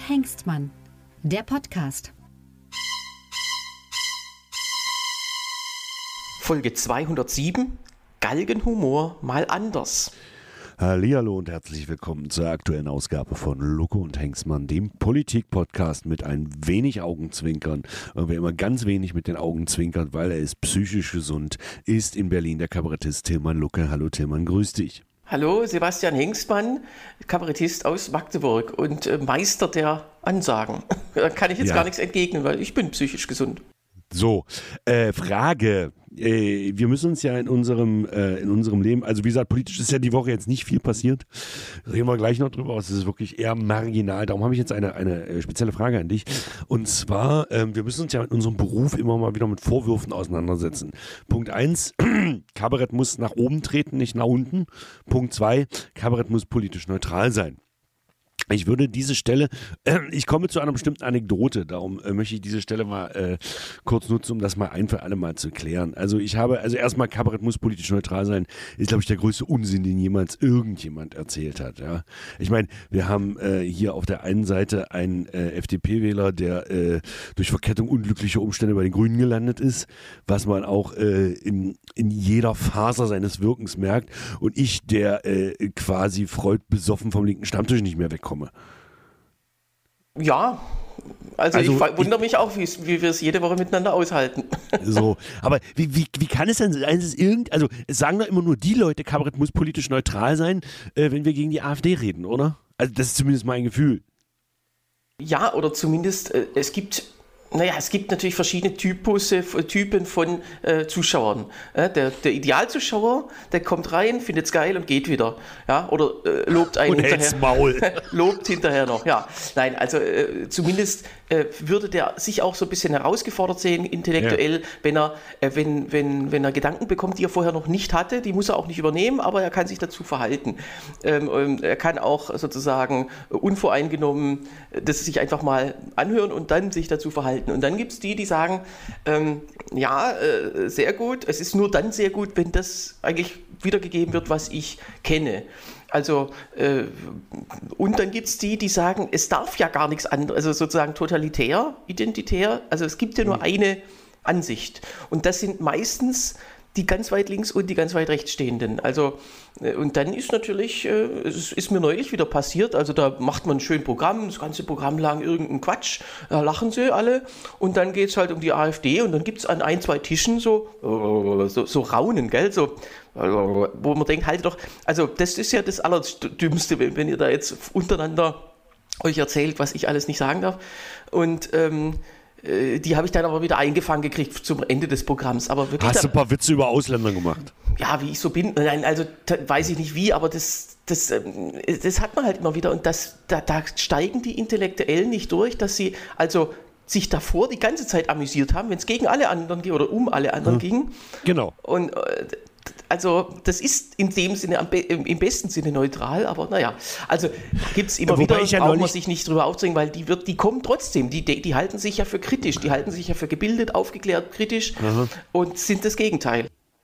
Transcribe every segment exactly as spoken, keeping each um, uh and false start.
Hengstmann, der Podcast. Folge zweihundertsieben, Galgenhumor mal anders. Hallihallo und herzlich willkommen zur aktuellen Ausgabe von Lucke und Hengstmann, dem Politik-Podcast mit ein wenig Augenzwinkern. Und wer immer ganz wenig mit den Augen zwinkert, weil er ist psychisch gesund, ist in Berlin der Kabarettist Tilman Lucke. Hallo Tilman, grüß dich. Hallo, Sebastian Hengstmann, Kabarettist aus Magdeburg und äh, Meister der Ansagen. Da kann ich jetzt Ja. gar nichts entgegnen, weil ich bin psychisch gesund. So, äh, Frage. Äh, wir müssen uns ja in unserem, äh, in unserem Leben, also wie gesagt, politisch ist ja die Woche jetzt nicht viel passiert. Reden wir gleich noch drüber aus. Es ist wirklich eher marginal. Darum habe ich jetzt eine, eine äh, spezielle Frage an dich. Und zwar, ähm, wir müssen uns ja in unserem Beruf immer mal wieder mit Vorwürfen auseinandersetzen. Punkt eins, Kabarett muss nach oben treten, nicht nach unten. Punkt zwei, Kabarett muss politisch neutral sein. Ich würde diese Stelle, äh, ich komme zu einer bestimmten Anekdote, darum äh, möchte ich diese Stelle mal äh, kurz nutzen, um das mal ein für alle Mal zu klären. Also ich habe, also erstmal, Kabarett muss politisch neutral sein, ist glaube ich der größte Unsinn, den jemals irgendjemand erzählt hat. Ja, ich meine, wir haben äh, hier auf der einen Seite einen äh, F D P-Wähler, der äh, durch Verkettung unglücklicher Umstände bei den Grünen gelandet ist, was man auch äh, in, in jeder Faser seines Wirkens merkt, und ich, der äh, quasi freudbesoffen vom linken Stammtisch nicht mehr wegkomme. Ja, also, Also, ich wundere mich auch, wie wie wir es jede Woche miteinander aushalten. So, aber wie, wie, wie kann es denn sein, dass es irgend, also es sagen doch immer nur die Leute, Kabarett muss politisch neutral sein, äh, wenn wir gegen die AfD reden, oder? Also das ist zumindest mein Gefühl. Ja, oder zumindest, äh, es gibt, naja, es gibt natürlich verschiedene Typusse, Typen von äh, Zuschauern. Äh, der, der Idealzuschauer, der kommt rein, findet es geil und geht wieder. Ja, oder äh, lobt einen Und hält's hinterher. Maul. Lobt hinterher noch, ja. Nein, also äh, zumindest äh, würde der sich auch so ein bisschen herausgefordert sehen, intellektuell, ja. wenn er, äh, wenn, wenn, wenn er Gedanken bekommt, die er vorher noch nicht hatte, die muss er auch nicht übernehmen, aber er kann sich dazu verhalten. Ähm, er kann auch sozusagen unvoreingenommen das sich einfach mal anhören und dann sich dazu verhalten. Und dann gibt es die, die sagen, ähm, ja, äh, sehr gut, es ist nur dann sehr gut, wenn das eigentlich wiedergegeben wird, was ich kenne. Also, äh, und dann gibt es die, die sagen, es darf ja gar nichts anderes, also sozusagen totalitär, identitär, also es gibt ja nur eine Ansicht. Und das sind meistens die ganz weit links und die ganz weit rechts stehenden. Also, äh, und dann ist natürlich, äh, es ist mir neulich wieder passiert, also da macht man ein schönes Programm, das ganze Programm lang irgendein Quatsch, da lachen sie alle, und dann geht es halt um die AfD, und dann gibt es an ein, zwei Tischen so, so, so Raunen, gell, so, wo man denkt, halt doch, also das ist ja das Allerdümmste, wenn, wenn ihr da jetzt untereinander euch erzählt, was ich alles nicht sagen darf. Und ähm, die habe ich dann aber wieder eingefangen gekriegt zum Ende des Programms. Aber wirklich Hast du dann, ein paar Witze über Ausländer gemacht? ja, wie ich so bin, nein, also da, weiß ich nicht wie, aber das, das, das hat man halt immer wieder. Und das, da, da steigen die Intellektuellen nicht durch, dass sie also sich davor die ganze Zeit amüsiert haben, wenn es gegen alle anderen ging oder um alle anderen hm. ging. Genau. Und äh, also das ist in dem Sinne, am be- im besten Sinne neutral, aber naja, also gibt es immer Wobei wieder, ich ja braucht man neulich- sich nicht drüber aufzuregen, weil die, wird, die kommen trotzdem, die, die, die halten sich ja für kritisch, die halten sich ja für gebildet, aufgeklärt, kritisch Aha. und sind das Gegenteil.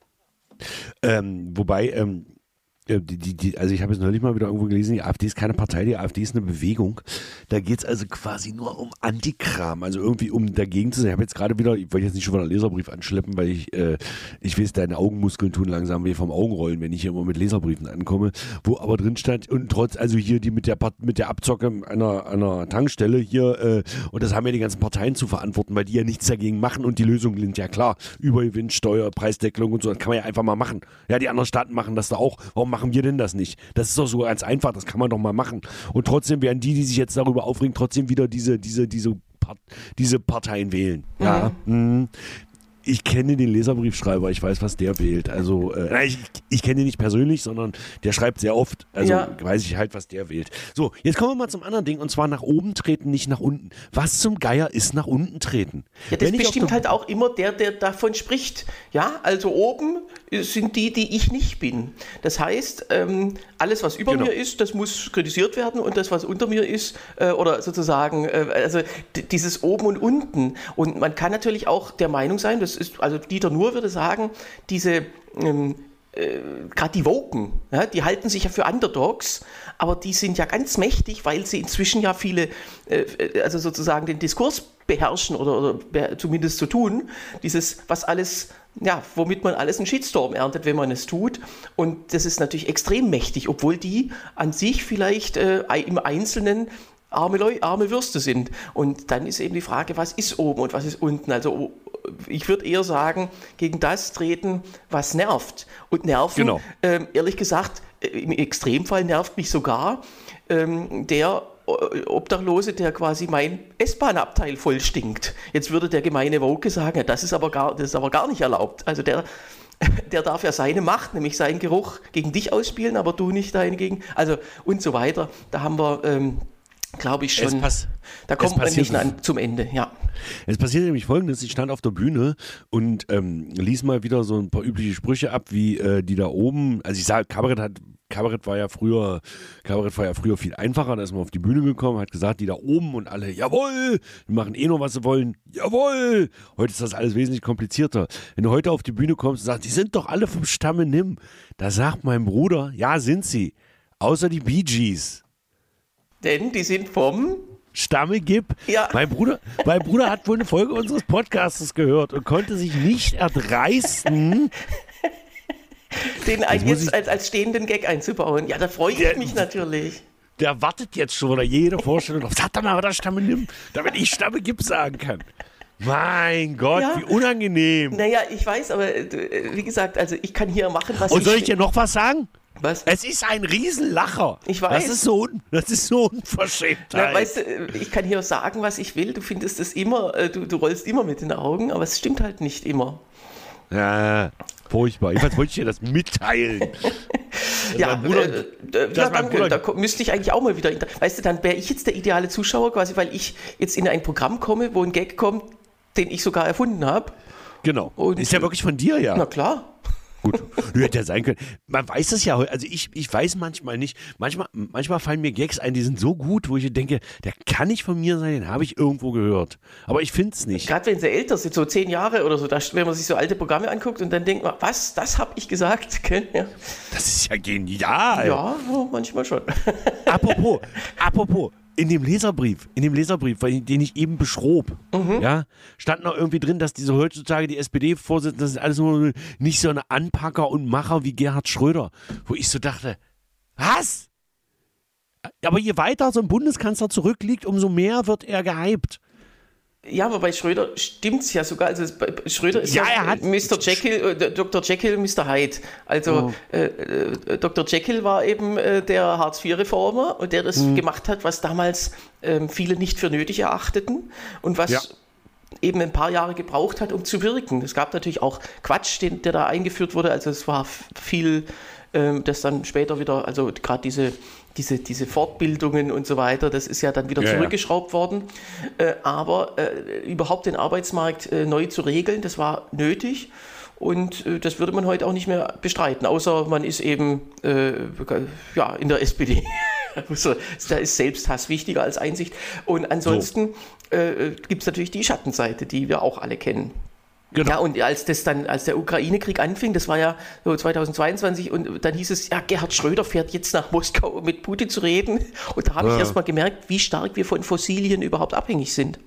Ähm, wobei, ähm, Die, die, die, also ich habe es neulich mal wieder irgendwo gelesen, die AfD ist keine Partei, die AfD ist eine Bewegung. Da geht es also quasi nur um Antikram, also irgendwie um dagegen zu sein. Ich habe jetzt gerade wieder, ich wollte jetzt nicht schon mal einen Leserbrief anschleppen, weil ich, äh, ich weiß, deine Augenmuskeln tun langsam weh vom Augenrollen, wenn ich hier immer mit Leserbriefen ankomme, wo aber drin stand, und trotz, also hier die mit der mit der Abzocke einer, einer Tankstelle hier, äh, und das haben ja die ganzen Parteien zu verantworten, weil die ja nichts dagegen machen, und die Lösungen sind ja klar, Übergewinn, Steuer, Preisdeckelung und so, das kann man ja einfach mal machen. Ja, die anderen Staaten machen das da auch. Warum machen wir denn das nicht? Das ist doch so ganz einfach, das kann man doch mal machen. Und trotzdem werden die, die sich jetzt darüber aufregen, trotzdem wieder diese, diese, diese, Part, diese Parteien wählen. Ja. Mhm. Mhm. Ich kenne den Leserbriefschreiber, ich weiß, was der wählt. Also, äh, ich, ich kenne ihn nicht persönlich, sondern der schreibt sehr oft. Also Ja. weiß ich halt, was der wählt. So, jetzt kommen wir mal zum anderen Ding, und zwar nach oben treten, nicht nach unten. Was zum Geier ist nach unten treten? Ja, das Wenn ich auf bestimmt der- halt auch immer der, der davon spricht. Ja, also oben sind die, die ich nicht bin. Das heißt, ähm, alles, was über Genau. mir ist, das muss kritisiert werden, und das, was unter mir ist, äh, oder sozusagen, äh, also d- dieses Oben und Unten. Und man kann natürlich auch der Meinung sein, das ist, also Dieter Nuhr würde sagen, diese ähm, äh, gerade die Woken, ja, die halten sich ja für Underdogs, aber die sind ja ganz mächtig, weil sie inzwischen ja viele, äh, also sozusagen den Diskurs beherrschen oder, oder zumindest so tun, dieses, was alles, ja, womit man alles einen Shitstorm erntet, wenn man es tut. Und das ist natürlich extrem mächtig, obwohl die an sich vielleicht äh, im Einzelnen arme, Leu arme Würste sind. Und dann ist eben die Frage, was ist oben und was ist unten? Also ich würde eher sagen, gegen das treten, was nervt. Und nerven, genau. ähm, ehrlich gesagt, im Extremfall nervt mich sogar ähm, der Obdachlose, der quasi mein S-Bahn-Abteil voll stinkt. Jetzt würde der gemeine Woke sagen, ja, das ist aber gar, das ist aber gar nicht erlaubt. Also der, der darf ja seine Macht, nämlich seinen Geruch gegen dich ausspielen, aber du nicht deine gegen, also und so weiter. Da haben wir, ähm, glaube ich schon, da kommt man nicht an, zum Ende, ja. Es passiert nämlich Folgendes, ich stand auf der Bühne und ähm, ließ mal wieder so ein paar übliche Sprüche ab, wie äh, die da oben, also ich sage, Kabarett hat Kabarett war ja früher, Kabarett war ja früher viel einfacher, da ist man auf die Bühne gekommen, hat gesagt, die da oben und alle, jawohl, die machen eh nur, was sie wollen, jawohl. Heute ist das alles wesentlich komplizierter. Wenn du heute auf die Bühne kommst und sagst, die sind doch alle vom Stamme Nimm, da sagt mein Bruder, ja, sind sie, außer die Bee Gees. Denn die sind vom Stamme Gib. Ja. Mein Bruder, mein Bruder hat wohl eine Folge unseres Podcasts gehört und konnte sich nicht erdreisten, den ein jetzt als, als stehenden Gag einzubauen. Ja, da freue ich der, mich natürlich. Der wartet jetzt schon oder jede Vorstellung auf, sag doch mal, was der Stamme nimmt, damit ich Stamme Gib sagen kann. Mein Gott, ja. Wie unangenehm. Naja, ich weiß, aber wie gesagt, also ich kann hier machen, was ich... Und soll ich ich dir noch was sagen? Was? Es ist ein Riesenlacher. Ich weiß. Das ist so, das ist so unverschämt. Na, weißt du, ich kann hier sagen, was ich will. Du findest es immer, du, du rollst immer mit den Augen, aber es stimmt halt nicht immer. Ja, furchtbar. Jedenfalls wollte ich dir das mitteilen. Ja, Bruder, äh, äh, ja danke. Da müsste ich eigentlich auch mal wieder... Weißt du, dann wäre ich jetzt der ideale Zuschauer quasi, weil ich jetzt in ein Programm komme, wo ein Gag kommt, den ich sogar erfunden habe. Genau. Und ist ja wirklich von dir, ja. Na klar. Gut, hätte ja sein können. Man weiß es ja heute, also ich, ich weiß manchmal nicht, manchmal, manchmal fallen mir Gags ein, die sind so gut, wo ich denke, der kann nicht von mir sein, den habe ich irgendwo gehört. Aber ich finde es nicht. Gerade wenn sie älter sind, so zehn Jahre oder so, da, wenn man sich so alte Programme anguckt und dann denkt man, was, das habe ich gesagt? Ja. Das ist ja genial. Ja, manchmal schon. Apropos, apropos. In dem Leserbrief, in dem Leserbrief, den ich eben beschrob, mhm. ja, stand noch irgendwie drin, dass diese heutzutage die S P D-Vorsitzenden, das sind alles nur nicht so eine Anpacker und Macher wie Gerhard Schröder. Wo ich so dachte, was? Aber je weiter so ein Bundeskanzler zurückliegt, umso mehr wird er gehypt. Ja, aber bei Schröder stimmt's ja sogar. Also Schröder ist ja, ja er hat Mister Jekyll, äh, Doktor Jekyll, Mister Hyde. Also oh. äh, äh, Doktor Jekyll war eben äh, der Hartz vier Reformer und der das hm. gemacht hat, was damals äh, viele nicht für nötig erachteten und was ja. eben ein paar Jahre gebraucht hat, um zu wirken. Es gab natürlich auch Quatsch, den, der da eingeführt wurde. Also es war viel, äh, das dann später wieder, also gerade diese Diese, diese Fortbildungen und so weiter, das ist ja dann wieder ja, zurückgeschraubt ja. worden. Äh, aber äh, überhaupt den Arbeitsmarkt äh, neu zu regeln, das war nötig. Und äh, das würde man heute auch nicht mehr bestreiten, außer man ist eben äh, ja, in der S P D. Also, da ist Selbsthass wichtiger als Einsicht. Und ansonsten so. äh, gibt es natürlich die Schattenseite, die wir auch alle kennen. Genau. Ja, und als das dann, als der Ukraine-Krieg anfing, das war ja so zweitausendzweiundzwanzig, und dann hieß es, ja, Gerhard Schröder fährt jetzt nach Moskau, um mit Putin zu reden. Und da habe ja. ich erst mal gemerkt, wie stark wir von Fossilien überhaupt abhängig sind.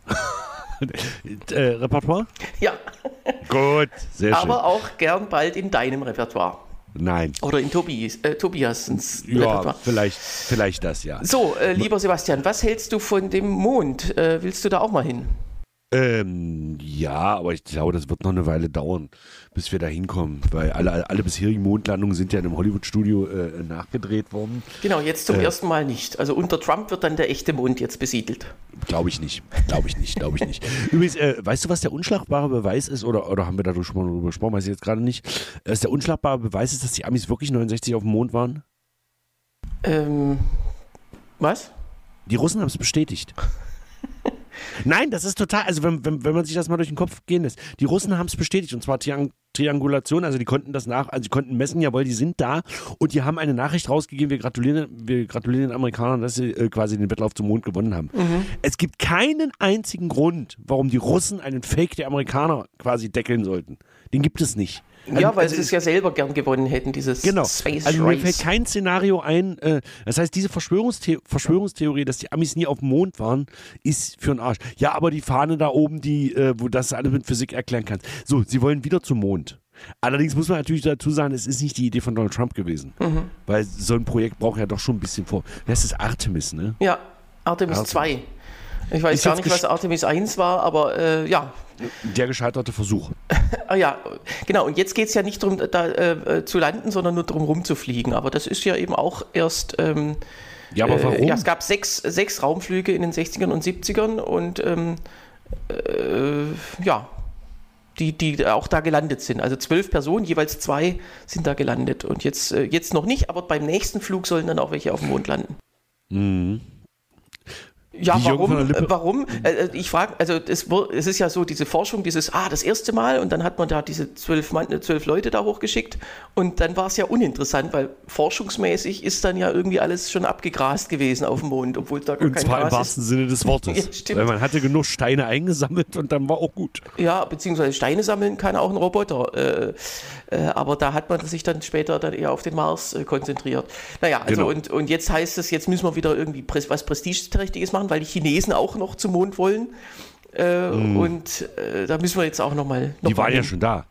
äh, Repertoire? Ja. Gut, sehr schön. Aber auch gern bald in deinem Repertoire. Nein. Oder in Tobias, äh, Tobiasens ja, Repertoire. Vielleicht, vielleicht das, ja. So, äh, lieber Sebastian, was hältst du von dem Mond? Äh, willst du da auch mal hin? Ähm, ja, aber ich glaube, das wird noch eine Weile dauern, bis wir da hinkommen, weil alle, alle bisherigen Mondlandungen sind ja in einem Hollywood-Studio äh, nachgedreht worden. Genau, jetzt zum äh, ersten Mal nicht. Also unter Trump wird dann der echte Mond jetzt besiedelt. Glaube ich nicht, glaube ich nicht, glaube ich nicht. Übrigens, äh, weißt du, was der unschlagbare Beweis ist, oder, oder haben wir da schon mal drüber gesprochen, weiß ich jetzt gerade nicht, dass der unschlagbare Beweis ist, dass die Amis wirklich neunundsechzig auf dem Mond waren? Ähm, was? Die Russen haben es bestätigt. Nein, das ist total, also wenn, wenn, wenn man sich das mal durch den Kopf gehen lässt, die Russen haben es bestätigt, und zwar Tian, Triangulation, also die konnten das nach, also die konnten messen, jawohl, die sind da und die haben eine Nachricht rausgegeben, wir gratulieren, wir gratulieren den Amerikanern, dass sie äh, quasi den Wettlauf zum Mond gewonnen haben. Mhm. Es gibt keinen einzigen Grund, warum die Russen einen Fake der Amerikaner quasi deckeln sollten. Den gibt es nicht. Also, ja, weil also sie es ja selber gern gewonnen hätten, dieses genau. Space Also Race. mir fällt kein Szenario ein, äh, das heißt, diese Verschwörungstheo- Verschwörungstheorie, dass die Amis nie auf dem Mond waren, ist für den Arsch. Ja, aber die Fahne da oben, die, äh, wo das alles mit Physik erklären kann. So, sie wollen wieder zum Mond. Allerdings muss man natürlich dazu sagen, es ist nicht die Idee von Donald Trump gewesen. Mhm. Weil so ein Projekt braucht ja doch schon ein bisschen vor. Das ist Artemis, ne? Ja, Artemis zwei. Ich weiß ist gar nicht, was Artemis eins war, aber äh, ja. Der gescheiterte Versuch. ah, ja, genau. Und jetzt geht es ja nicht darum, da äh, zu landen, sondern nur darum, rumzufliegen. Aber das ist ja eben auch erst... Ähm, ja, aber warum? Äh, ja, es gab sechs, sechs Raumflüge in den sechzigern und siebzigern und ähm, äh, ja, die, die auch da gelandet sind. Also zwölf Personen, jeweils zwei sind da gelandet. Und jetzt, äh, jetzt noch nicht, aber beim nächsten Flug sollen dann auch welche auf dem Mond landen. Mhm. Ja, die warum? Warum? Äh, ich frage, also es, es ist ja so, diese Forschung, dieses, ah, das erste Mal und dann hat man da diese zwölf, Mann, zwölf Leute da hochgeschickt und dann war es ja uninteressant, weil forschungsmäßig ist dann ja irgendwie alles schon abgegrast gewesen auf dem Mond, obwohl da gar und kein zwar Gras im wahrsten ist. Sinne des Wortes. Ja, stimmt. Weil man hatte genug Steine eingesammelt und dann war auch gut. Ja, beziehungsweise Steine sammeln kann auch ein Roboter, äh, äh, aber da hat man sich dann später dann eher auf den Mars äh, konzentriert. Naja, also genau. und, und jetzt heißt es, jetzt müssen wir wieder irgendwie pres- was Prestigeträchtiges machen, weil die Chinesen auch noch zum Mond wollen. Äh, mm. Und äh, da müssen wir jetzt auch nochmal. Noch die waren ja schon da.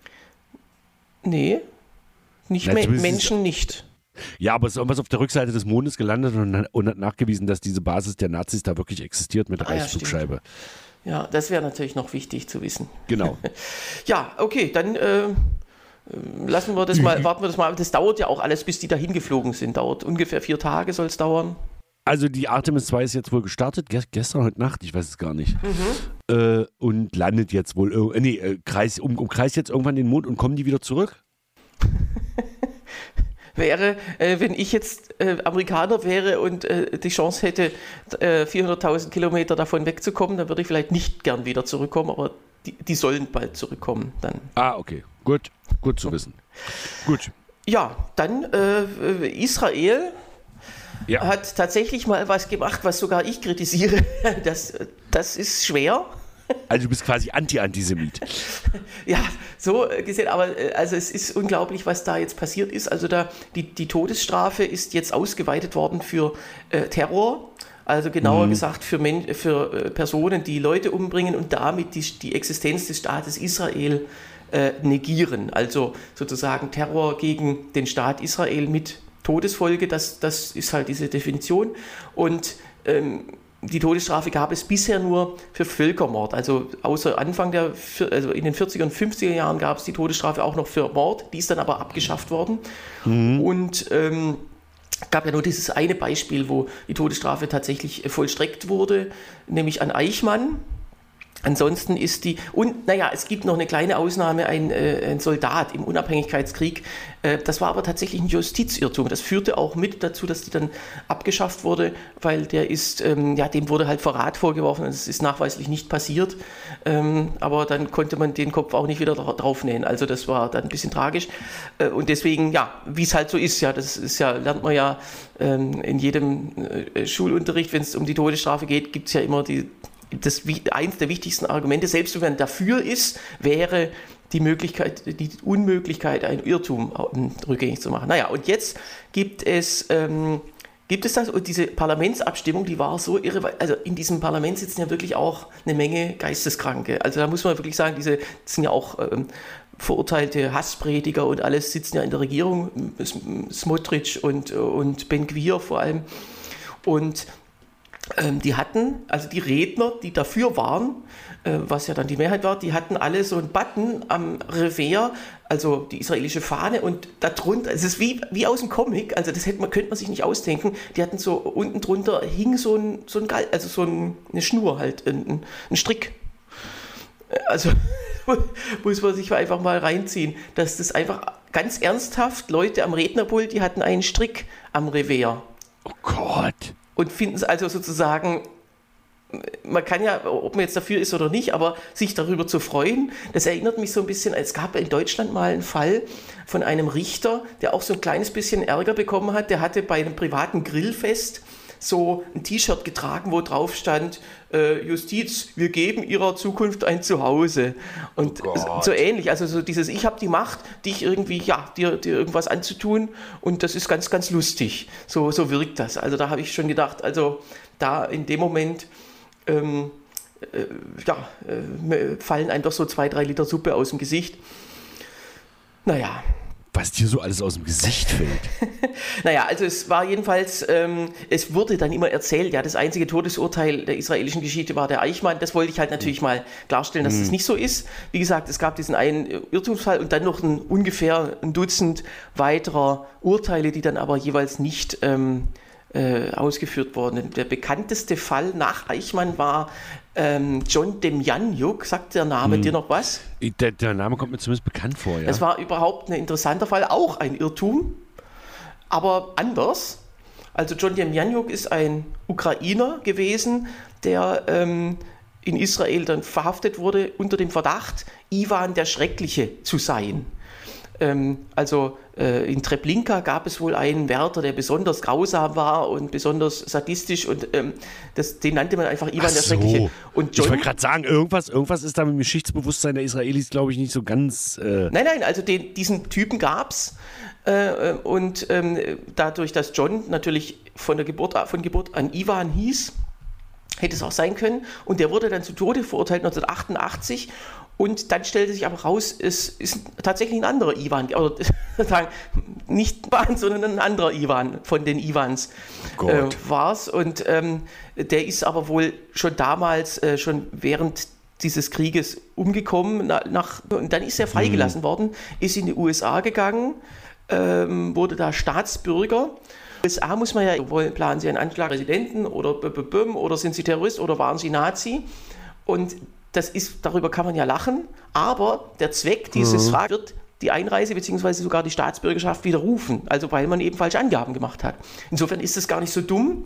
Nee, nicht Me- Menschen nicht. Ja, aber es ist irgendwas auf der Rückseite des Mondes gelandet und, und hat nachgewiesen, dass diese Basis der Nazis da wirklich existiert mit der ah, Reichsflugscheibe. Ja, ja, das wäre natürlich noch wichtig zu wissen. Genau. Ja, okay, dann äh, lassen wir das mal, warten wir das mal. Das dauert ja auch alles, bis die dahin geflogen sind. Dauert ungefähr vier Tage, soll es dauern. Also die Artemis zwei ist jetzt wohl gestartet, Ge- gestern, heute Nacht, ich weiß es gar nicht. Mhm. Äh, und landet jetzt wohl, äh, nee, äh, kreis, um, umkreist jetzt irgendwann den Mond und kommen die wieder zurück? wäre, äh, wenn ich jetzt äh, Amerikaner wäre und äh, die Chance hätte, äh, vierhunderttausend Kilometer davon wegzukommen, dann würde ich vielleicht nicht gern wieder zurückkommen, aber die, die sollen bald zurückkommen dann. Ah, okay, gut, gut zu wissen. Gut. Ja, dann äh, Israel... Ja. Hat tatsächlich mal was gemacht, was sogar ich kritisiere. Das, das ist schwer. Also du bist quasi Anti-Antisemit. Ja, so gesehen, aber also es ist unglaublich, was da jetzt passiert ist. Also da die, die Todesstrafe ist jetzt ausgeweitet worden für äh, Terror. Also genauer mhm. gesagt für, Men- für äh, Personen, die Leute umbringen und damit die, die Existenz des Staates Israel äh, negieren. Also sozusagen Terror gegen den Staat Israel mit Todesfolge, das, das ist halt diese Definition. Und ähm, die Todesstrafe gab es bisher nur für Völkermord. Also außer Anfang der, also in den vierziger und fünfziger Jahren gab es die Todesstrafe auch noch für Mord. Die ist dann aber abgeschafft worden. Mhm. Und ähm, gab ja nur dieses eine Beispiel, wo die Todesstrafe tatsächlich vollstreckt wurde, nämlich an Eichmann. Ansonsten ist die, und naja, es gibt noch eine kleine Ausnahme, ein, äh, ein Soldat im Unabhängigkeitskrieg, äh, das war aber tatsächlich ein Justizirrtum. Das führte auch mit dazu, dass die dann abgeschafft wurde, weil der ist, ähm, ja, dem wurde halt Verrat vorgeworfen und es ist nachweislich nicht passiert, ähm, aber dann konnte man den Kopf auch nicht wieder dra- draufnähen, also das war dann ein bisschen tragisch äh, und deswegen, ja, wie es halt so ist, ja, das ist ja, lernt man ja ähm, in jedem äh, Schulunterricht, wenn es um die Todesstrafe geht, gibt es ja immer die Das, eins der wichtigsten Argumente, selbst wenn man dafür ist, wäre die Möglichkeit, die Unmöglichkeit, ein Irrtum rückgängig zu machen. Naja, und jetzt gibt es, ähm, gibt es das, und diese Parlamentsabstimmung, die war so irre, also in diesem Parlament sitzen ja wirklich auch eine Menge Geisteskranke. Also da muss man wirklich sagen, diese das sind ja auch ähm, verurteilte Hassprediger und alles sitzen ja in der Regierung, Smotrich und, und Ben-Gvir vor allem. Und Ähm, die hatten, also die Redner, die dafür waren, äh, was ja dann die Mehrheit war, die hatten alle so einen Button am Revers, also die israelische Fahne und darunter, es ist wie, wie aus dem Comic, also das hätte man, könnte man sich nicht ausdenken, die hatten so, unten drunter hing so ein, so ein Gal- also so ein, eine Schnur halt, ein, ein Strick. Also muss man sich einfach mal reinziehen, dass das einfach ganz ernsthaft, Leute am Rednerpult, die hatten einen Strick am Revers. Oh Gott. Und finden es also sozusagen man kann ja, ob man jetzt dafür ist oder nicht, aber sich darüber zu freuen, das erinnert mich so ein bisschen, es gab in Deutschland mal einen Fall von einem Richter, der auch so ein kleines bisschen Ärger bekommen hat. Der hatte bei einem privaten Grillfest so ein T-Shirt getragen, wo drauf stand, äh, Justiz, wir geben ihrer Zukunft ein Zuhause. Und oh so ähnlich, also so dieses, ich habe die Macht, dich irgendwie, ja, dir, dir irgendwas anzutun und das ist ganz, ganz lustig. So, so wirkt das. Also da habe ich schon gedacht, also da in dem Moment ähm, äh, ja, äh, fallen einem doch so zwei, drei Liter Suppe aus dem Gesicht. Naja. Was dir so alles aus dem Gesicht fällt. Naja, also es war jedenfalls, ähm, es wurde dann immer erzählt, ja, das einzige Todesurteil der israelischen Geschichte war der Eichmann. Das wollte ich halt natürlich mal klarstellen, dass mhm. das nicht so ist. Wie gesagt, es gab diesen einen Irrtumsfall und dann noch ein, ungefähr ein Dutzend weiterer Urteile, die dann aber jeweils nicht ähm, äh, ausgeführt wurden. Der bekannteste Fall nach Eichmann war ähm, John Demjanjuk. Sagt der Name mhm. dir noch was? Der, der Name kommt mir zumindest bekannt vor, ja. Das war überhaupt ein interessanter Fall, auch ein Irrtum, aber anders. Also John Demjanjuk ist ein Ukrainer gewesen, der ähm, in Israel dann verhaftet wurde unter dem Verdacht, Iwan der Schreckliche zu sein. Ähm, also äh, in Treblinka gab es wohl einen Wärter, der besonders grausam war und besonders sadistisch und ähm, das, den nannte man einfach Iwan Ach der so. Schreckliche. Und John, ich wollte gerade sagen, irgendwas, irgendwas ist da mit dem Geschichtsbewusstsein der Israelis, glaube ich, nicht so ganz... Äh Nein, nein, also den, diesen Typen gab es äh, und ähm, dadurch, dass John natürlich von der Geburt, von Geburt an Iwan hieß, hätte es auch sein können und der wurde dann zu Tode verurteilt neunzehnhundertachtundachtzig. Und dann stellte sich aber raus, es ist tatsächlich ein anderer Iwan, oder sagen, nicht Iwan, sondern ein anderer Iwan von den Iwans oh äh, war es. Und ähm, der ist aber wohl schon damals, äh, schon während dieses Krieges umgekommen. Na, nach, und dann ist er freigelassen mhm. worden, ist in die U S A gegangen, ähm, wurde da Staatsbürger. U S A muss man ja, wollen, planen Sie einen Anschlag Präsidenten oder b -b -b oder sind Sie Terrorist oder waren Sie Nazi? Und das ist, darüber kann man ja lachen, aber der Zweck dieses mhm. Frages wird die Einreise bzw. sogar die Staatsbürgerschaft widerrufen, also weil man eben falsche Angaben gemacht hat. Insofern ist es gar nicht so dumm.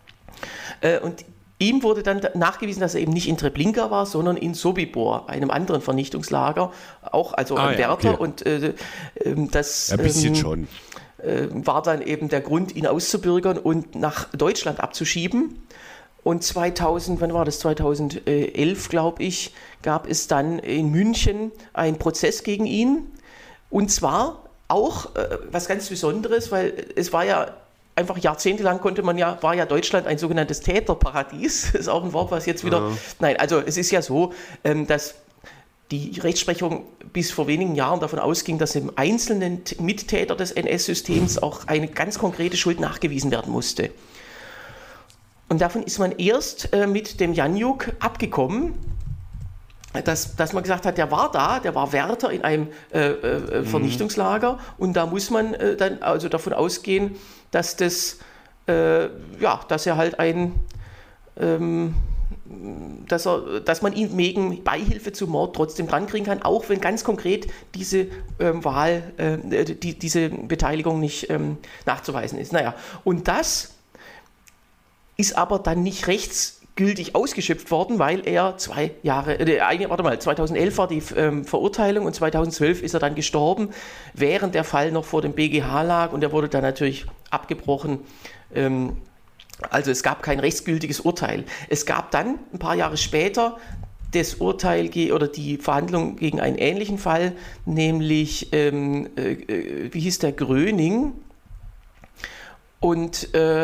Äh, und ihm wurde dann nachgewiesen, dass er eben nicht in Treblinka war, sondern in Sobibor, einem anderen Vernichtungslager, auch also ah, ein ja, Wärter. okay. Und äh, das ein bisschen ähm, schon. Äh, war dann eben der Grund, ihn auszubürgern und nach Deutschland abzuschieben. Und zweitausend, wann war das? zweitausendelf, glaube ich, gab es dann in München einen Prozess gegen ihn. Und zwar auch äh, was ganz Besonderes, weil es war ja einfach jahrzehntelang konnte man ja, war ja Deutschland ein sogenanntes Täterparadies. Das ist auch ein Wort, was jetzt wieder, ja. nein, also es ist ja so, ähm, dass die Rechtsprechung bis vor wenigen Jahren davon ausging, dass im einzelnen Mittäter des N S-Systems auch eine ganz konkrete Schuld nachgewiesen werden musste. Und davon ist man erst äh, mit dem Janjuk abgekommen, dass, dass man gesagt hat, der war da, der war Wärter in einem äh, äh, Vernichtungslager und da muss man äh, dann also davon ausgehen, dass das, äh, ja, dass er halt ein, ähm, dass er, dass man ihn wegen Beihilfe zum Mord trotzdem drankriegen kann, auch wenn ganz konkret diese ähm, Wahl, äh, die, diese Beteiligung nicht ähm, nachzuweisen ist. Naja, und das ist aber dann nicht rechtsgültig ausgeschöpft worden, weil er zwei Jahre, äh, warte mal, zweitausendelf war die ähm, Verurteilung und zweitausendzwölf ist er dann gestorben, während der Fall noch vor dem B G H lag und er wurde dann natürlich abgebrochen. Ähm, also es gab kein rechtsgültiges Urteil. Es gab dann ein paar Jahre später das Urteil oder die Verhandlung gegen einen ähnlichen Fall, nämlich, ähm, äh, wie hieß der, Gröning und äh,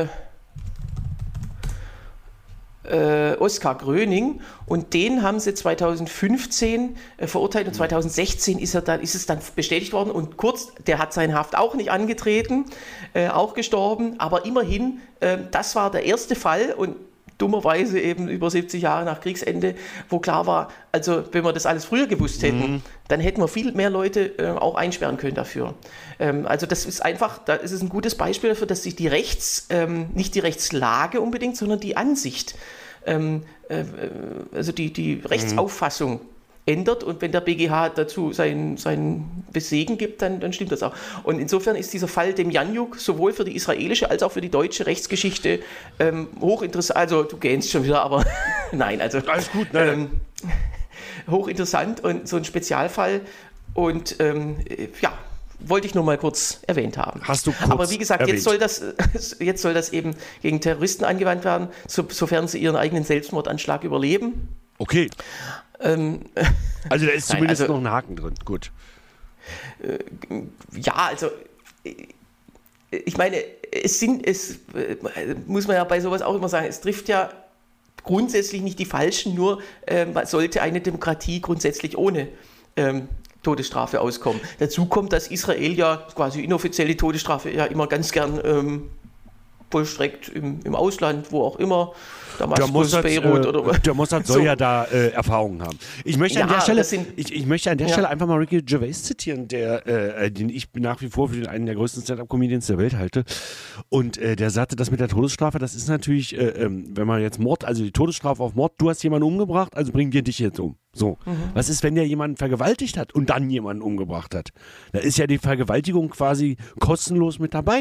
Äh, Oskar Gröning und den haben sie zweitausendfünfzehn äh, verurteilt und zweitausendsechzehn ist, er dann, ist es dann bestätigt worden und Kurz, der hat seine Haft auch nicht angetreten, äh, auch gestorben, aber immerhin, äh, das war der erste Fall und dummerweise eben über siebzig Jahre nach Kriegsende, wo klar war, also wenn wir das alles früher gewusst hätten, mhm. dann hätten wir viel mehr Leute äh, auch einsperren können dafür. Ähm, also das ist einfach, da ist es ein gutes Beispiel dafür, dass sich die Rechts, ähm, nicht die Rechtslage unbedingt, sondern die Ansicht, ähm, äh, also die, die Rechtsauffassung ändert und wenn der B G H dazu sein, sein Besegen gibt, dann, dann stimmt das auch. Und insofern ist dieser Fall Demjanjuk sowohl für die israelische als auch für die deutsche Rechtsgeschichte ähm, hochinteressant. Also du gähnst schon wieder, aber nein, also alles gut, nein. Ähm, hochinteressant und so ein Spezialfall und ähm, ja, wollte ich nur mal kurz erwähnt haben. Hast du kurz Aber wie gesagt, erwähnt. jetzt soll, das, jetzt soll das eben gegen Terroristen angewandt werden, so, sofern sie ihren eigenen Selbstmordanschlag überleben. Okay. Ähm, also da ist nein, zumindest also, noch ein Haken drin. Gut. Äh, ja, also ich meine, es sind, es äh, muss man ja bei sowas auch immer sagen, es trifft ja grundsätzlich nicht die Falschen, nur äh, sollte eine Demokratie grundsätzlich ohne ähm, Todesstrafe auskommen. Dazu kommt, dass Israel ja quasi inoffiziell die Todesstrafe ja immer ganz gern ähm, vollstreckt im, im Ausland, wo auch immer, Damaskus, Mossad, Beirut äh, oder der Mossad soll so. ja da äh, Erfahrungen haben. Ich möchte an Ja, der Stelle, das sind- ich, ich möchte an der Ja. Stelle einfach mal Ricky Gervais zitieren, der, äh, den ich nach wie vor für den einen der größten Stand-Up-Comedians der Welt halte. Und äh, der sagte, das mit der Todesstrafe, das ist natürlich, äh, ähm, wenn man jetzt Mord, also die Todesstrafe auf Mord, du hast jemanden umgebracht, also bringen wir dich jetzt um. So. Mhm. Was ist, wenn der jemanden vergewaltigt hat und dann jemanden umgebracht hat? Da ist ja die Vergewaltigung quasi kostenlos mit dabei.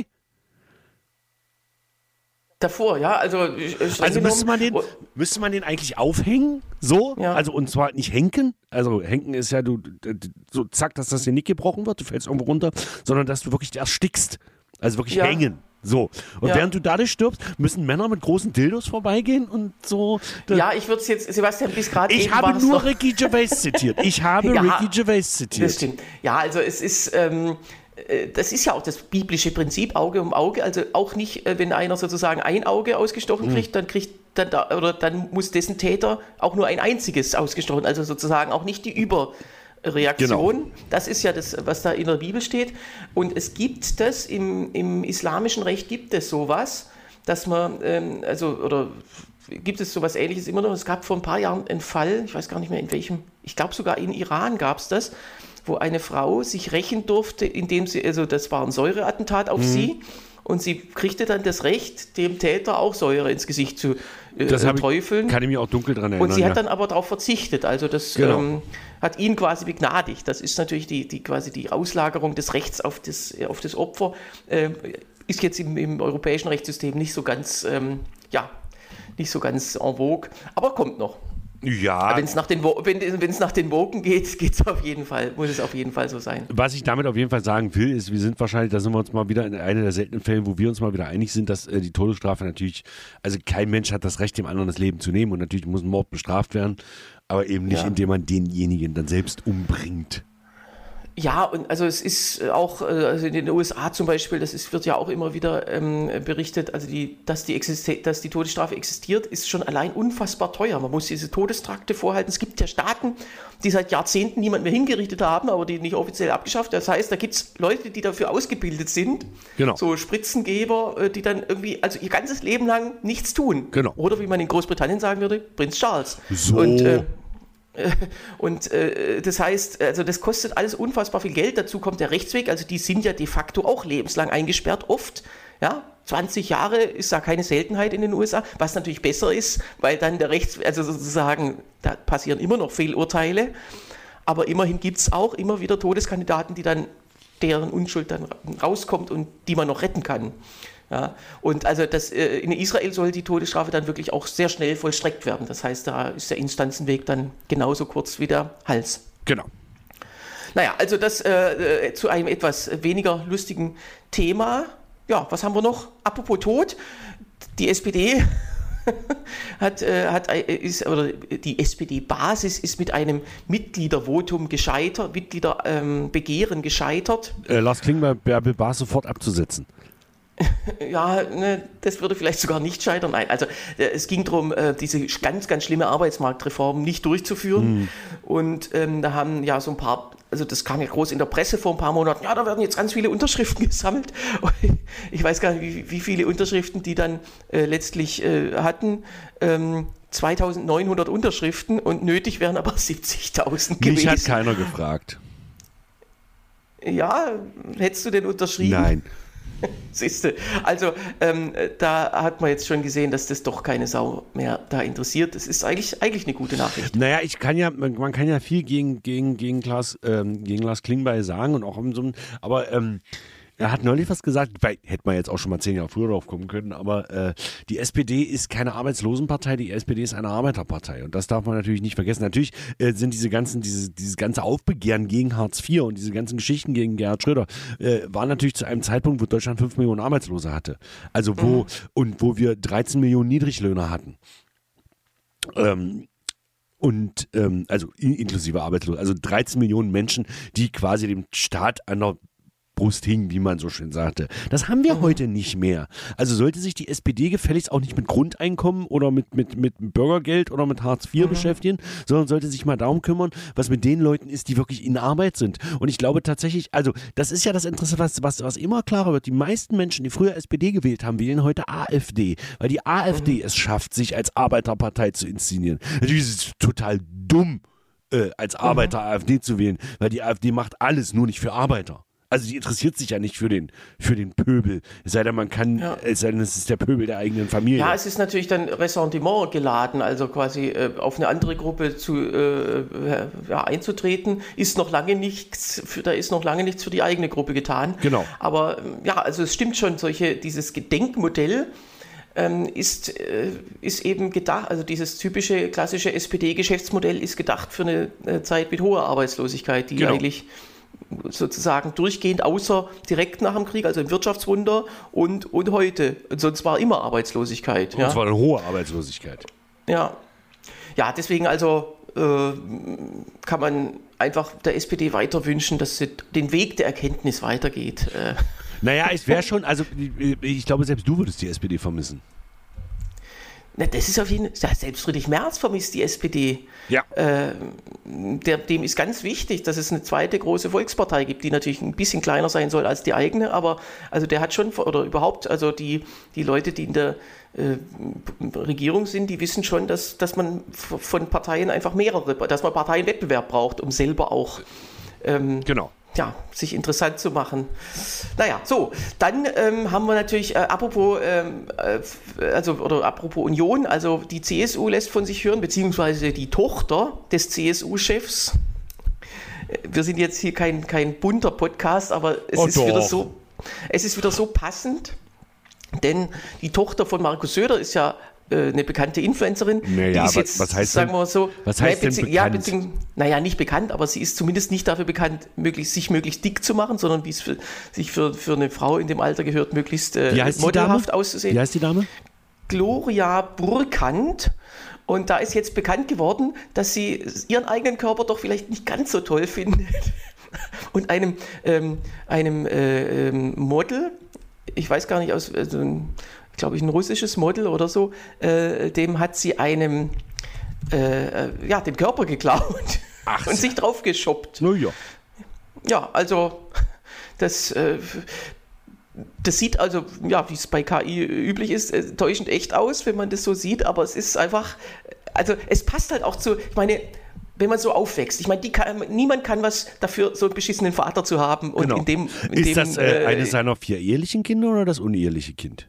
Davor, ja, also äh, streng Also genommen- müsste man, den, müsste man den eigentlich aufhängen, so, Ja. also und zwar nicht henken, also henken ist ja, du, d- so zack, dass das Genick gebrochen wird, du fällst irgendwo runter, sondern dass du wirklich erstickst, also wirklich Ja. hängen, so. Und Ja. während du dadurch stirbst, müssen Männer mit großen Dildos vorbeigehen und so. Da- Ja, ich würde es jetzt, Sebastian, bis gerade ich eben habe war's nur noch- Ricky Gervais zitiert, ich habe Ja, Ricky Gervais zitiert. Das stimmt. Ja, also es ist, ähm, äh, das ist ja auch das biblische Prinzip, Auge um Auge. Also auch nicht, äh, wenn einer sozusagen ein Auge ausgestochen kriegt, dann kriegt dann da, oder dann muss dessen Täter auch nur ein einziges ausgestochen. Also sozusagen auch nicht die Überreaktion. Genau. Das ist ja das, was da in der Bibel steht. Und es gibt das, im, im islamischen Recht gibt es sowas, dass man, ähm, also, oder gibt es sowas Ähnliches immer noch. Es gab vor ein paar Jahren einen Fall, ich weiß gar nicht mehr in welchem, ich glaube sogar in Iran gab es das, wo eine Frau sich rächen durfte, indem sie, also das war ein Säureattentat auf sie, und sie kriegte dann das Recht, dem Täter auch Säure ins Gesicht zu äh, Das hab ich- träufeln. Kann ich mich auch dunkel dran erinnern. Und sie hat ja. dann aber darauf verzichtet. Also das Genau. ähm, hat ihn quasi begnadigt. Das ist natürlich die, die quasi die Auslagerung des Rechts auf das, auf das Opfer. Ähm, ist jetzt im, im europäischen Rechtssystem nicht so ganz, ähm, ja, nicht so ganz en vogue, aber kommt noch. ja, Wenn es nach den Wo- wenn wenn es nach den Woken geht, geht's auf jeden Fall, muss es auf jeden Fall so sein. was ich damit auf jeden Fall sagen will, ist, wir sind wahrscheinlich, da sind wir uns mal wieder in einer der seltenen Fälle, wo wir uns mal wieder einig sind, dass äh, die Todesstrafe natürlich, also kein Mensch hat das Recht, dem anderen das Leben zu nehmen und natürlich muss ein Mord bestraft werden, aber eben nicht, Ja. indem man denjenigen dann selbst umbringt. Ja, und also es ist auch, äh, also in den U S A zum Beispiel, das ist, wird ja auch immer wieder ähm, berichtet, also die, dass, die existe- dass die Todesstrafe existiert, ist schon allein unfassbar teuer. Man muss diese Todestrakte vorhalten. Es gibt ja Staaten, die seit Jahrzehnten niemand mehr hingerichtet haben, aber die nicht offiziell abgeschafft. Das heißt, da gibt es Leute, die dafür ausgebildet sind, Genau. so Spritzengeber, äh, die dann irgendwie, also ihr ganzes Leben lang nichts tun. Genau. Oder wie man in Großbritannien sagen würde, Prinz Charles. So. Und, äh, Und äh, das heißt, also das kostet alles unfassbar viel Geld. Dazu kommt der Rechtsweg. Also die sind ja de facto auch lebenslang eingesperrt, oft. Ja, zwanzig Jahre ist da keine Seltenheit in den U S A, was natürlich besser ist, weil dann der Rechts, also sozusagen, da passieren immer noch Fehlurteile. Aber immerhin gibt es auch immer wieder Todeskandidaten, die dann, deren Unschuld dann rauskommt und die man noch retten kann. Ja, und also das, äh, in Israel soll die Todesstrafe dann wirklich auch sehr schnell vollstreckt werden. Das heißt, da ist der Instanzenweg dann genauso kurz wie der Hals. Genau. Naja, also das äh, äh, zu einem etwas weniger lustigen Thema. Ja, was haben wir noch? Apropos Tod, die S P D hat, äh, hat äh, ist, oder die S P D-Basis ist mit einem Mitgliedervotum gescheitert, Mitgliederbegehren ähm, gescheitert. Äh, Lars Klingbeil, Bärbel Baar sofort abzusetzen. Ja, ne, das würde vielleicht sogar nicht scheitern. Nein, also äh, es ging darum, äh, diese ganz, ganz schlimme Arbeitsmarktreform nicht durchzuführen. Mhm. Und ähm, da haben ja so ein paar, also das kam ja groß in der Presse vor ein paar Monaten, ja, da werden jetzt ganz viele Unterschriften gesammelt. Und ich weiß gar nicht, wie, wie viele Unterschriften die dann äh, letztlich äh, hatten. Ähm, zweitausendneunhundert Unterschriften und nötig wären aber siebzigtausend gewesen. Mich hat keiner gefragt. Ja, hättest du denn unterschrieben? Nein. Siehste, also ähm, da hat man jetzt schon gesehen, dass das doch keine Sau mehr da interessiert. Das ist eigentlich, eigentlich eine gute Nachricht. Naja, ich kann ja, man kann ja viel gegen, gegen, gegen, Lars, ähm, gegen Lars Klingbeil sagen und auch in so einem, aber ähm, er hat neulich was gesagt, weil, hätte man jetzt auch schon mal zehn Jahre früher drauf kommen können, aber äh, die S P D ist keine Arbeitslosenpartei, die S P D ist eine Arbeiterpartei und das darf man natürlich nicht vergessen. Natürlich äh, sind diese ganzen, diese, dieses ganze Aufbegehren gegen Hartz vier und diese ganzen Geschichten gegen Gerhard Schröder, äh, war natürlich zu einem Zeitpunkt, wo Deutschland fünf Millionen Arbeitslose hatte. Also wo, mhm. und wo wir dreizehn Millionen Niedriglöhner hatten. Ähm, und ähm, also inklusive Arbeitslose, also dreizehn Millionen Menschen, die quasi dem Staat an der Brust hing, wie man so schön sagte. Das haben wir mhm. heute nicht mehr. Also sollte sich die S P D gefälligst auch nicht mit Grundeinkommen oder mit, mit, mit Bürgergeld oder mit Hartz vier mhm. beschäftigen, sondern sollte sich mal darum kümmern, was mit den Leuten ist, die wirklich in Arbeit sind. Und ich glaube tatsächlich, also das ist ja das Interesse, was, was, was immer klarer wird. Die meisten Menschen, die früher S P D gewählt haben, wählen heute AfD, weil die AfD mhm. es schafft, sich als Arbeiterpartei zu inszenieren. Natürlich ist es total dumm, äh, als Arbeiter mhm. AfD zu wählen, weil die AfD macht alles, nur nicht für Arbeiter. Also die interessiert sich ja nicht für den, für den Pöbel. Es sei denn, man kann, ja. es sei denn, es ist der Pöbel der eigenen Familie. Ja, es ist natürlich dann Ressentiment geladen, also quasi äh, auf eine andere Gruppe zu, äh, ja, einzutreten, ist noch lange nichts, für, da ist noch lange nichts für die eigene Gruppe getan. Genau. Aber ja, also es stimmt schon, solche, dieses Gedenkmodell ähm, ist, äh, ist eben gedacht, also dieses typische klassische S P D-Geschäftsmodell ist gedacht für eine äh, Zeit mit hoher Arbeitslosigkeit, die genau. eigentlich sozusagen durchgehend, außer direkt nach dem Krieg, also im Wirtschaftswunder und, und heute. Und sonst war immer Arbeitslosigkeit. Und ja. zwar eine hohe Arbeitslosigkeit. Ja, ja, deswegen also äh, kann man einfach der S P D weiter wünschen, dass sie den Weg der Erkenntnis weitergeht. Äh. Naja, es wäre schon, also ich glaube, selbst du würdest die S P D vermissen. Na, das ist auf jeden Fall, selbst Friedrich Merz vermisst die S P D. Ja. Äh, der, dem ist ganz wichtig, dass es eine zweite große Volkspartei gibt, die natürlich ein bisschen kleiner sein soll als die eigene, aber also der hat schon, oder überhaupt, also die, die Leute, die in der äh, Regierung sind, die wissen schon, dass, dass man von Parteien einfach mehrere, dass man Parteienwettbewerb braucht, um selber auch ähm, genau. ja, sich interessant zu machen. Naja, so, dann ähm, haben wir natürlich, äh, apropos, ähm, äh, also, oder apropos Union, also die C S U lässt von sich hören, beziehungsweise die Tochter des C S U-Chefs. Wir sind jetzt hier kein, kein bunter Podcast, aber es oh, ist doch. wieder so, es ist wieder so passend, denn die Tochter von Markus Söder ist ja eine bekannte Influencerin, naja, die ist jetzt, was heißt sagen denn, wir so, was heißt naja, denn ja, bekannt? Naja, nicht bekannt, aber sie ist zumindest nicht dafür bekannt, möglichst, sich möglichst dick zu machen, sondern wie es für, sich für, für eine Frau in dem Alter gehört, möglichst äh, modelhaft auszusehen. Wie heißt die Dame? Gloria Burkhardt. Und da ist jetzt bekannt geworden, dass sie ihren eigenen Körper doch vielleicht nicht ganz so toll findet. Und einem, ähm, einem äh, Model, ich weiß gar nicht, aus also ein, glaube ich, ein russisches Model oder so, äh, dem hat sie einem, äh, ja, den Körper geklaut Ach, und sich drauf geschoppt. Na ja. Ja, also das, äh, das sieht also, ja, wie es bei K I üblich ist, äh, täuschend echt aus, wenn man das so sieht, aber es ist einfach, also es passt halt auch zu, ich meine, wenn man so aufwächst. Ich meine, die kann, niemand kann was dafür, so einen beschissenen Vater zu haben. Und genau. in dem, in ist dem, das äh, äh, eines seiner vier ehelichen Kinder oder das uneheliche Kind?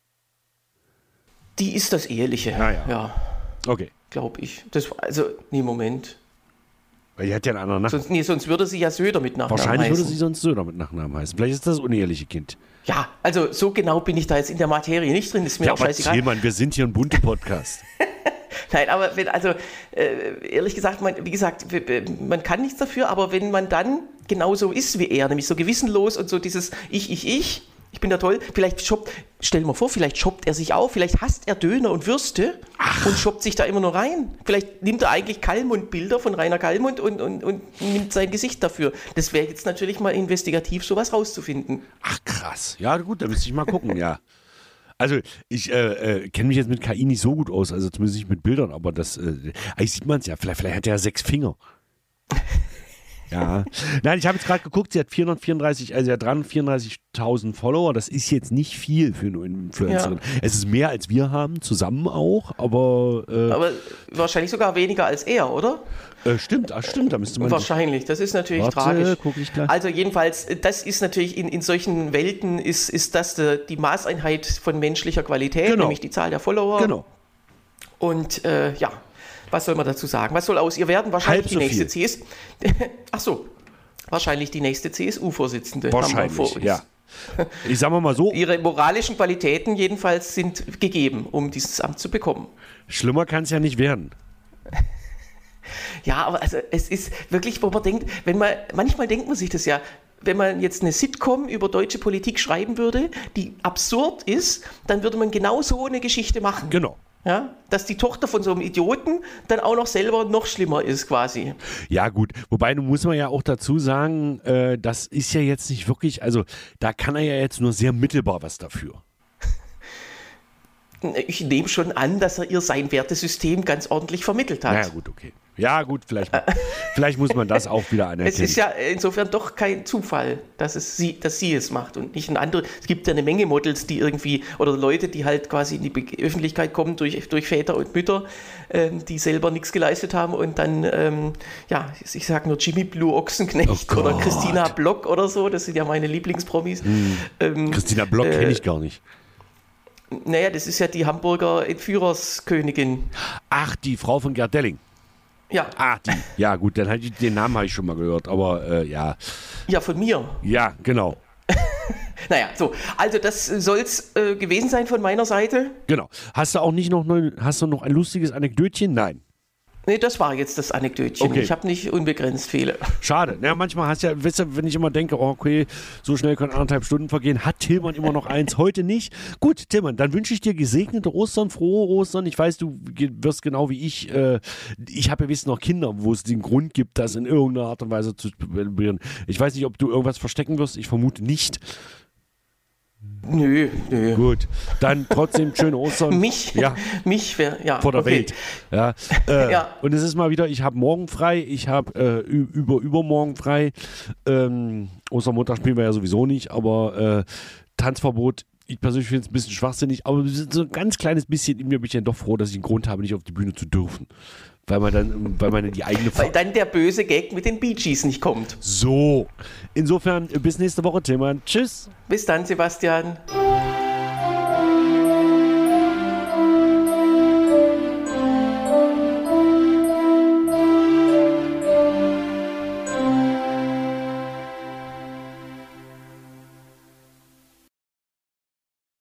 Die ist das Eheliche. Ah, ja. ja. Okay. Glaube ich. Das, also, nee, Moment. Weil die hat ja einen anderen Nachnamen. Sonst, nee, sonst würde sie ja Söder mit Nachnamen Wahrscheinlich heißen. würde sie sonst Söder mit Nachnamen heißen. Vielleicht ist das uneheliche Kind. Ja, also so genau bin ich da jetzt in der Materie nicht drin. Ist mir ja, auch scheißegal. Erzähl, Mann, wir sind hier ein bunter Podcast. Nein, aber wenn, also äh, ehrlich gesagt, man, wie gesagt, man kann nichts dafür, aber wenn man dann genauso ist wie er, nämlich so gewissenlos und so dieses Ich, ich, ich, ich bin da toll, vielleicht shoppt, stell dir mal vor, vielleicht shoppt er sich auf, vielleicht hasst er Döner und Würste Ach. und shoppt sich da immer nur rein. Vielleicht nimmt er eigentlich Kallmund-Bilder von Rainer Kallmund und, und, und nimmt sein Gesicht dafür. Das wäre jetzt natürlich mal investigativ, sowas rauszufinden. Ach krass, ja gut, da müsste ich mal gucken, ja. Also ich äh, äh, kenne mich jetzt mit K I nicht so gut aus, also zumindest nicht mit Bildern, aber das, äh, eigentlich sieht man es ja, vielleicht, vielleicht hat er ja sechs Finger. Ja. Nein, ich habe jetzt gerade geguckt, sie hat vierhundertvierunddreißig, also sie hat dreihundertvierunddreißigtausend Follower. Das ist jetzt nicht viel für eine Influencerin. Ja. Es ist mehr, als wir haben, zusammen auch, aber... Äh, aber wahrscheinlich sogar weniger als er, oder? Äh, stimmt, ach, stimmt, da müsste man... Wahrscheinlich, das ist natürlich Warte, tragisch. Guck ich gleich. Also jedenfalls, das ist natürlich, in, in solchen Welten ist, ist das die, die Maßeinheit von menschlicher Qualität, genau. nämlich die Zahl der Follower. Genau. Und äh, ja, was soll man dazu sagen? Was soll aus ihr werden? Wahrscheinlich Halb die so nächste viel. C S U... Ach so, wahrscheinlich die nächste C S U-Vorsitzende. Wahrscheinlich, ja. Ich sag mal so. Ihre moralischen Qualitäten jedenfalls sind gegeben, um dieses Amt zu bekommen. Schlimmer kann es ja nicht werden. Ja, aber also es ist wirklich, wo man denkt, wenn man, manchmal denkt man sich das ja, wenn man jetzt eine Sitcom über deutsche Politik schreiben würde, die absurd ist, dann würde man genau so eine Geschichte machen. Genau. Ja, dass die Tochter von so einem Idioten dann auch noch selber noch schlimmer ist quasi. Ja gut, wobei nun muss man ja auch dazu sagen, äh, das ist ja jetzt nicht wirklich, also da kann er ja jetzt nur sehr mittelbar was dafür. Ich nehme schon an, dass er ihr sein Wertesystem ganz ordentlich vermittelt hat. Ja gut, okay. Ja gut, vielleicht, vielleicht muss man das auch wieder anerkennen. Es ist ja insofern doch kein Zufall, dass, es sie, dass sie es macht und nicht ein anderer. Es gibt ja eine Menge Models, die irgendwie, oder Leute, die halt quasi in die Be- Öffentlichkeit kommen durch, durch Väter und Mütter, ähm, die selber nichts geleistet haben und dann, ähm, ja, ich sag nur Jimmy Blue Ochsenknecht Oh oder Gott. Christina Block oder so, das sind ja meine Lieblingspromis. Hm. Ähm, Christina Block äh, kenne ich gar nicht. Naja, das ist ja die Hamburger Entführerskönigin. Ach, die Frau von Gerd Delling. Ja. Ah, die. Ja gut, dann hatte ich, den Namen habe ich schon mal gehört, aber äh, ja. Ja, von mir. Ja, genau. Naja, so, also das soll es äh, gewesen sein von meiner Seite. Genau. Hast du auch nicht noch, ne, hast du noch ein lustiges Anekdötchen? Nein. Nee, das war jetzt das Anekdötchen. Okay. Ich habe nicht unbegrenzt viele. Schade. Ja, manchmal hast du ja, weißt du, wenn ich immer denke, oh, okay, so schnell können anderthalb Stunden vergehen, hat Tillmann immer noch eins, heute nicht. Gut, Tillmann, dann wünsche ich dir gesegnete Ostern, frohe Ostern. Ich weiß, du wirst genau wie ich, äh, ich habe ja wissen noch Kinder, wo es den Grund gibt, das in irgendeiner Art und Weise zu zelebrieren. Ich weiß nicht, ob du irgendwas verstecken wirst. Ich vermute nicht. Nö, nö. Gut, dann trotzdem schöne Ostern. Mich, ja. mich wäre, ja. Vor der okay. Welt. Ja, äh, Ja. Und es ist mal wieder, ich habe morgen frei, ich habe äh, ü- über übermorgen frei. Ähm, Ostermontag spielen wir ja sowieso nicht, aber äh, Tanzverbot, ich persönlich finde es ein bisschen schwachsinnig, aber so ein ganz kleines bisschen in mir bin ich dann doch froh, dass ich einen Grund habe, nicht auf die Bühne zu dürfen. Weil man dann, weil man dann die eigene Weil dann der böse Gag mit den Bee Gees nicht kommt. So. Insofern, bis nächste Woche, Tillmann. Tschüss. Bis dann, Sebastian.